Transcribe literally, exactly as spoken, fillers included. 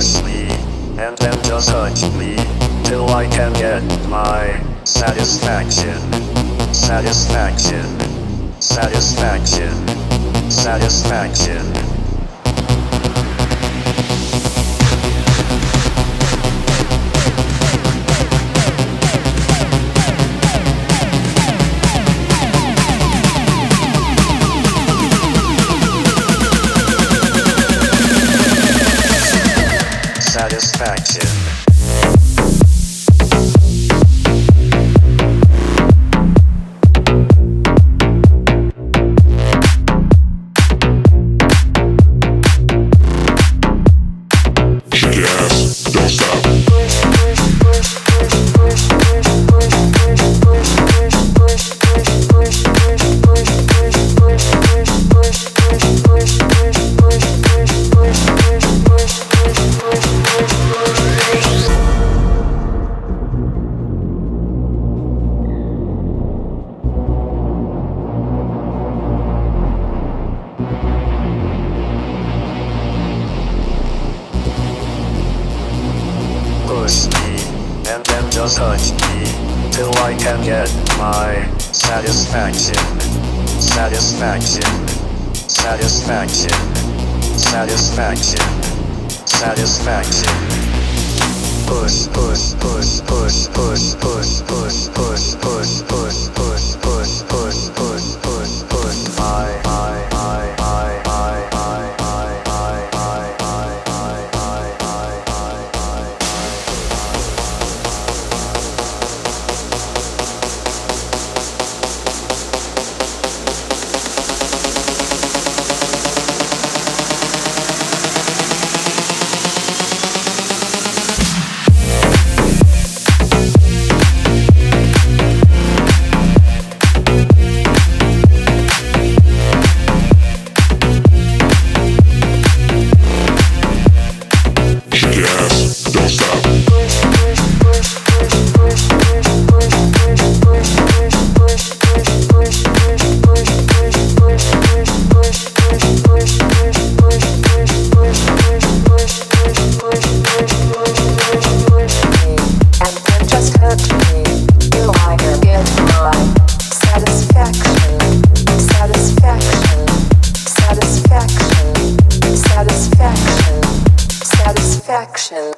Push me, and then just touch me, till I can get my satisfaction. Satisfaction. Satisfaction. Satisfaction. Satisfaction. Push me, and then just touch me, till I can get my satisfaction. Satisfaction. Satisfaction. Satisfaction. Satisfaction. Push, push, push, push, push, push, push, push, push, push, push, push, push, push, push, push. I, I, I, I, I, I, I, I, I, I, I, I, I, I. Action.